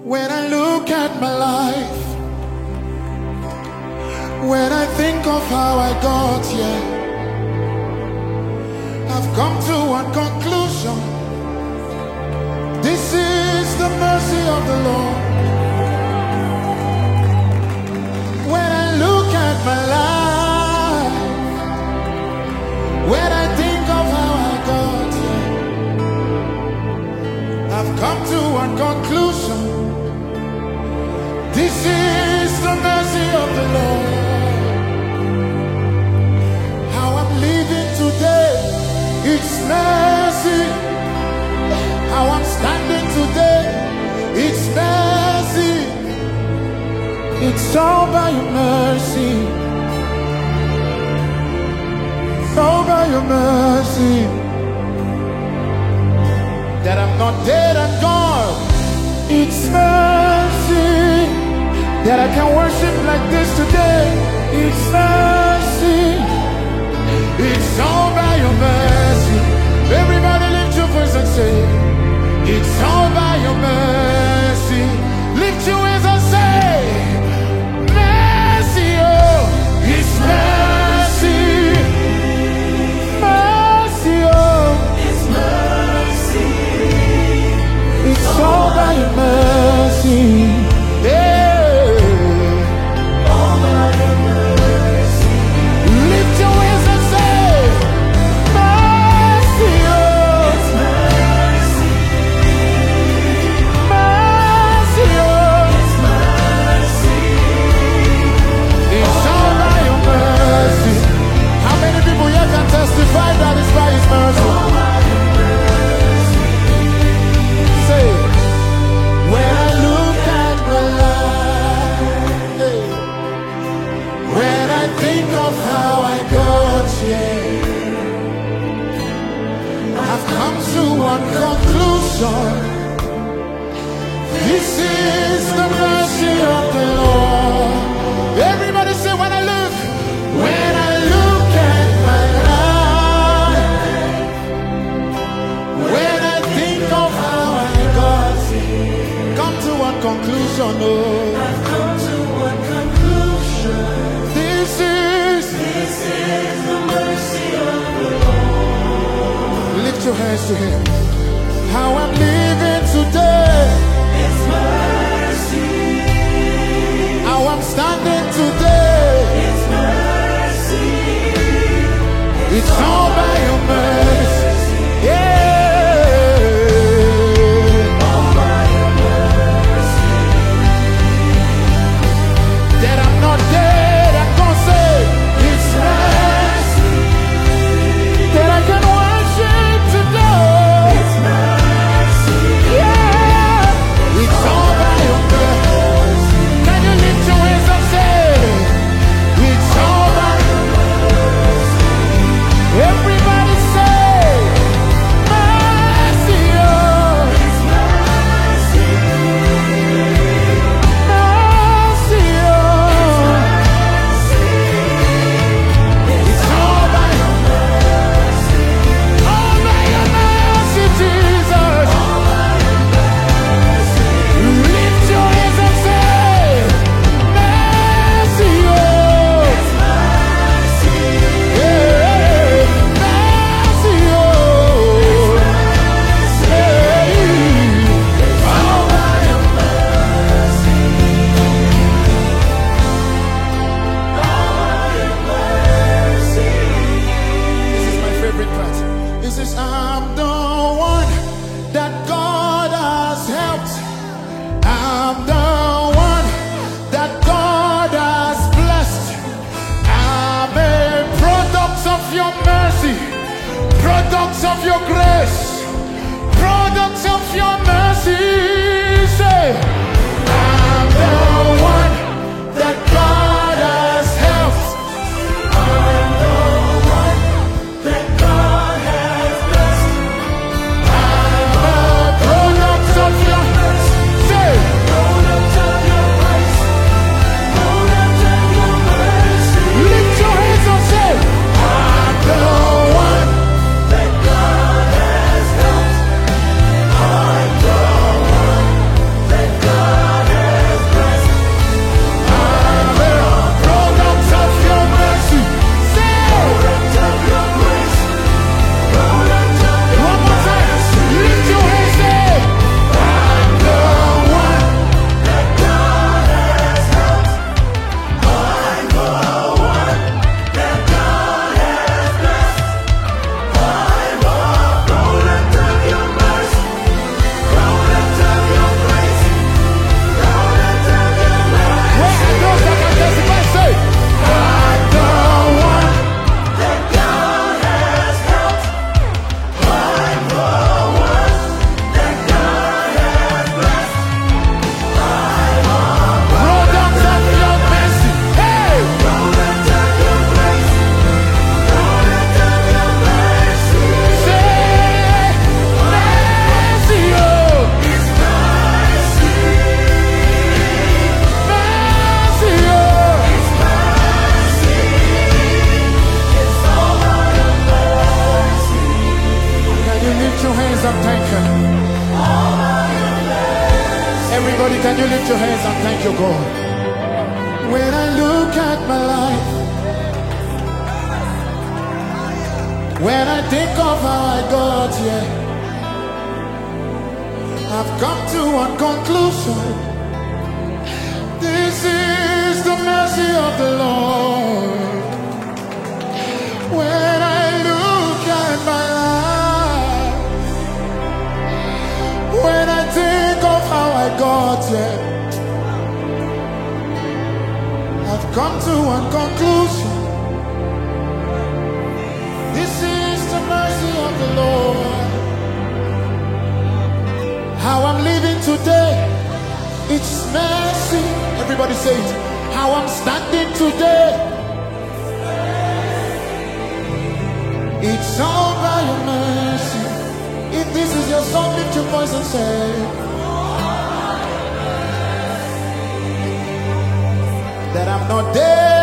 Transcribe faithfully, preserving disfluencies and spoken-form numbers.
When I look at my life, when I think of how I got here, I've come to one conclusion. This is the mercy of the Lord. When I look at my life, when I think of how I got here, I've come to one conclusion. This is the mercy of the Lord. How I'm living today, it's mercy. How I'm standing today, it's mercy. It's all by your mercy. It's all by your mercy. That I'm not dead and gone, it's mercy. That I can worship like this today, it's mercy. It's all by your mercy. Everybody lift your voice and say, it's all by your mercy. Lift your hands and say, mercy, oh, it's mercy. Mercy, oh, it's mercy. It's all by your mercy. Yeah. Testify that it's by His mercy. Say, when I look at my life, hey, when I think of how I got here, I've come to one conclusion. This is the mercy of the Lord. Everybody say, when I look, when I look at my life, when I think of how I got here, come to one conclusion, oh. I've come to one conclusion. This is, this is the mercy of the Lord. Lift your hands to Him. How I'm living today, it's mercy. How I'm standing today, it's mercy. It's all by your mercy. Yeah. All by your mercy. That I'm not dead, I'm gonna say it's mercy. That I can worship today, it's mercy. Yeah. It's all by your mercy. Can you lift your hands and say, it's all by your mercy. Everybody say, mercy, oh. It's mercy. Mercy, oh. It's all by your mercy. All by your mercy, Jesus. All by your mercy. Lift your hands and say, mercy, oh. It's mercy. Yeah. Mercy, oh. Hey. All by your mercy. All by your mercy. This is my favorite part. This is, I'm the one that God has helped. I'm the one that God has blessed. I'm a product of your mercy, product of your grace, product of your mercy. Say, I'm the one that God has helped. I'm the one that God has blessed. I'm a product of your mercy. Say, product of your grace, product of your mercy. Lift your hands and say, I'm the one that God has helped. I'm Everybody, can you lift your hands and thank your God? When I look at my life, when I think of how I got here, I've come to one conclusion. This is the mercy of the Lord. When I look at my life, when I think of how I got here, I've come to one conclusion. This is the mercy of the Lord. How I'm living today, it's mercy. Everybody say it. How I'm standing today, it's all by your mercy. If this is your song, lift your voice and say, that I'm not dead.